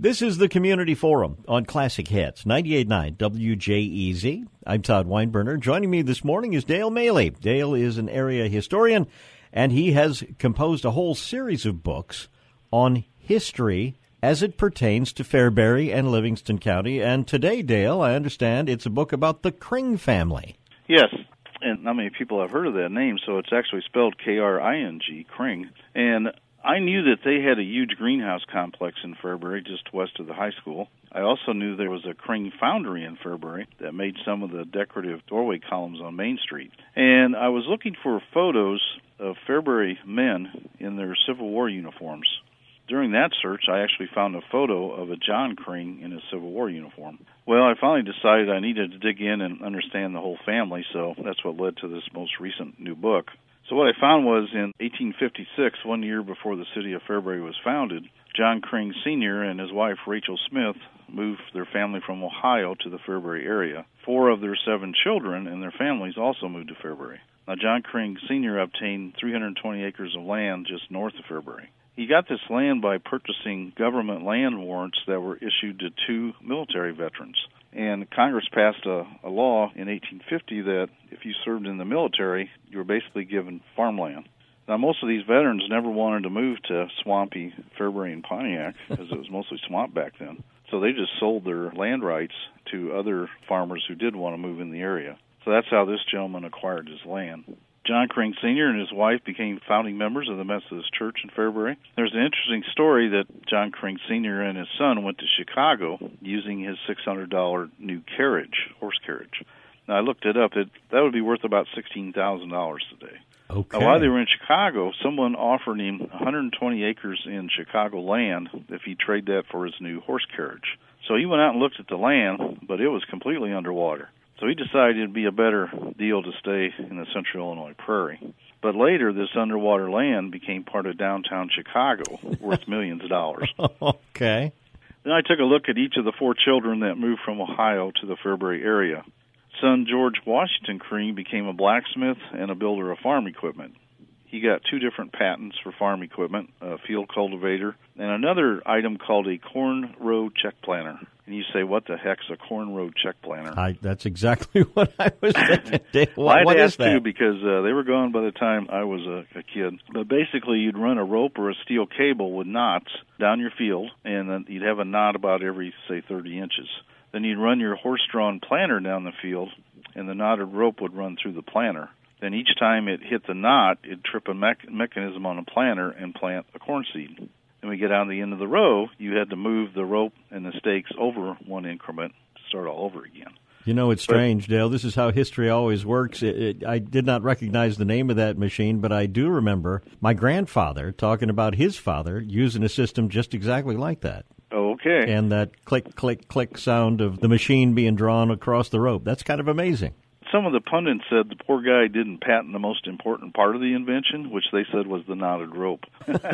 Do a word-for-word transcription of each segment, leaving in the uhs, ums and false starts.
This is the Community Forum on Classic Hits, ninety-eight point nine W J E Z. I'm Todd Weinberner. Joining me this morning is Dale Maley. Dale is an area historian, and he has composed a whole series of books on history as it pertains to Fairbury and Livingston County. And today, Dale, I understand it's a book about the Kring family. Yes, and not many people have heard of that name, so it's actually spelled K R I N G, Kring. And I knew that they had a huge greenhouse complex in Fairbury, just west of the high school. I also knew there was a Kring foundry in Fairbury that made some of the decorative doorway columns on Main Street. And I was looking for photos of Fairbury men in their Civil War uniforms. During that search, I actually found a photo of a John Kring in his Civil War uniform. Well, I finally decided I needed to dig in and understand the whole family, so that's what led to this most recent new book. So what I found was in eighteen fifty-six, one year before the city of Fairbury was founded, John Kring Senior and his wife Rachel Smith moved their family from Ohio to the Fairbury area. Four of their seven children and their families also moved to Fairbury. Now, John Kring Senior obtained three hundred twenty acres of land just north of Fairbury. He got this land by purchasing government land warrants that were issued to two military veterans. And Congress passed a, a law in eighteen fifty that if you served in the military, you were basically given farmland. Now, most of these veterans never wanted to move to swampy Fairbury and Pontiac because it was mostly swamp back then. So they just sold their land rights to other farmers who did want to move in the area. So that's how this gentleman acquired his land. John Kring Senior and his wife became founding members of the Methodist Church in Fairbury. There's an interesting story that John Kring Senior and his son went to Chicago using his six hundred dollars new carriage, horse carriage. Now, I looked it up. It, that would be worth about sixteen thousand dollars today. Okay. Now, while they were in Chicago, someone offered him one hundred twenty acres in Chicago land if he'd trade that for his new horse carriage. So he went out and looked at the land, but it was completely underwater. So he decided it'd be a better deal to stay in the central Illinois prairie. But later, this underwater land became part of downtown Chicago, worth millions of dollars. Okay. Then I took a look at each of the four children that moved from Ohio to the Fairbury area. Son George Washington Kring became a blacksmith and a builder of farm equipment. He got two different patents for farm equipment, a field cultivator, and another item called a corn row check planter. And you say, what the heck's a corn row check planter? I, that's exactly what I was thinking. Dave, what, well, what I'd is ask that? too, because uh, they were gone by the time I was a, a kid. But basically, you'd run a rope or a steel cable with knots down your field, and then you'd have a knot about every, say, thirty inches. Then you'd run your horse-drawn planter down the field, and the knotted rope would run through the planter. Then each time it hit the knot, it'd trip a me- mechanism on a planter and plant a corn seed. Then we get down to the end of the row, you had to move the rope and the stakes over one increment to start all over again. You know, it's strange, Dale. This is how history always works. It, it, I did not recognize the name of that machine, but I do remember my grandfather talking about his father using a system just exactly like that. Okay. And that click, click, click sound of the machine being drawn across the rope. That's kind of amazing. Some of the pundits said the poor guy didn't patent the most important part of the invention, which they said was the knotted rope.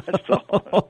So,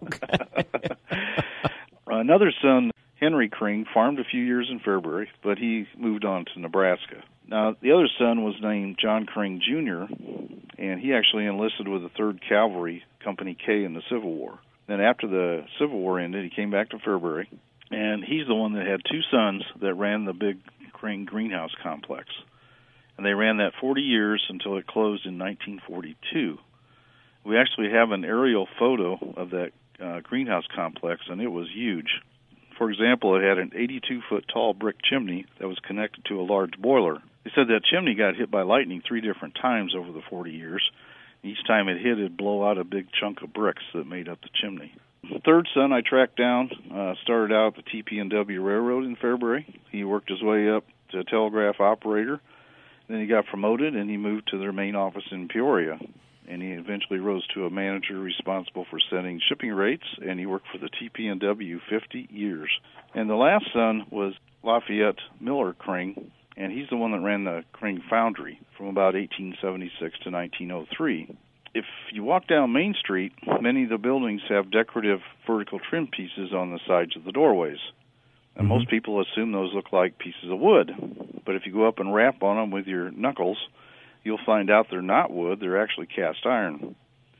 another son, Henry Kring, farmed a few years in Fairbury, but he moved on to Nebraska. Now, the other son was named John Kring Junior, and he actually enlisted with the third Cavalry, Company K, in the Civil War. Then after the Civil War ended, he came back to Fairbury, and he's the one that had two sons that ran the big Kring greenhouse complex. And they ran that forty years until it closed in nineteen forty-two. We actually have an aerial photo of that uh, greenhouse complex, and it was huge. For example, it had an eighty-two foot tall brick chimney that was connected to a large boiler. They said that chimney got hit by lightning three different times over the forty years. Each time it hit, it'd blow out a big chunk of bricks that made up the chimney. The third son I tracked down uh, started out at the T P and W Railroad in Fairbury. He worked his way up to a telegraph operator. Then he got promoted, and he moved to their main office in Peoria. And he eventually rose to a manager responsible for setting shipping rates, and he worked for the T P and W fifty years. And the last son was Lafayette Miller Kring, and he's the one that ran the Kring Foundry from about eighteen seventy-six to nineteen oh three. If you walk down Main Street, many of the buildings have decorative vertical trim pieces on the sides of the doorways. And mm-hmm. most people assume those look like pieces of wood. But if you go up and rap on them with your knuckles, you'll find out they're not wood, they're actually cast iron.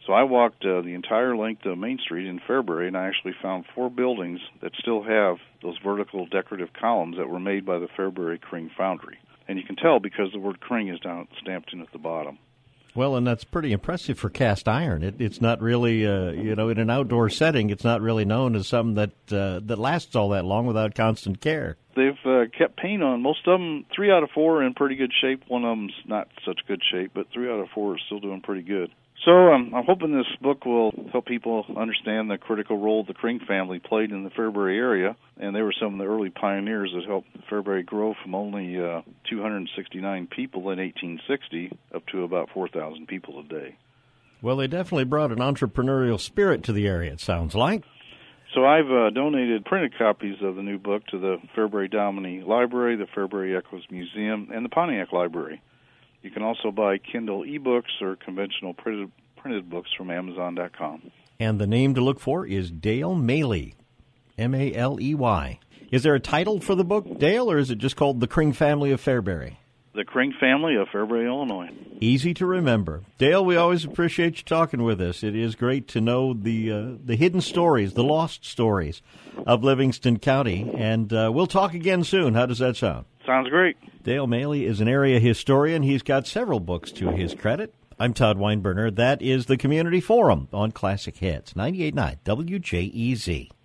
So I walked uh, the entire length of Main Street in Fairbury, and I actually found four buildings that still have those vertical decorative columns that were made by the Fairbury Kring Foundry. And you can tell because the word Kring is down stamped in at the bottom. Well, and that's pretty impressive for cast iron. It, it's not really, uh, you know, in an outdoor setting, it's not really known as something that uh, that lasts all that long without constant care. They've uh, kept paint on. Most of them, three out of four are in pretty good shape. One of them's not such good shape, but three out of four are still doing pretty good. So um, I'm hoping this book will help people understand the critical role the Kring family played in the Fairbury area, and they were some of the early pioneers that helped Fairbury grow from only uh, two hundred sixty-nine people in eighteen sixty up to about four thousand people today. Well, they definitely brought an entrepreneurial spirit to the area, it sounds like. So I've uh, donated printed copies of the new book to the Fairbury Dominey Library, the Fairbury Echoes Museum, and the Pontiac Library. You can also buy Kindle ebooks or conventional printed, printed books from Amazon dot com. And the name to look for is Dale Maley, M A L E Y. Is there a title for the book, Dale, or is it just called The Kring Family of Fairbury? The Kring Family of Fairbury, Illinois. Easy to remember. Dale, we always appreciate you talking with us. It is great to know the uh, the hidden stories, the lost stories of Livingston County. And uh, we'll talk again soon. How does that sound? Sounds great. Dale Maley is an area historian. He's got several books to his credit. I'm Todd Weinberner. That is the Community Forum on Classic Hits, ninety-eight point nine W J E Z.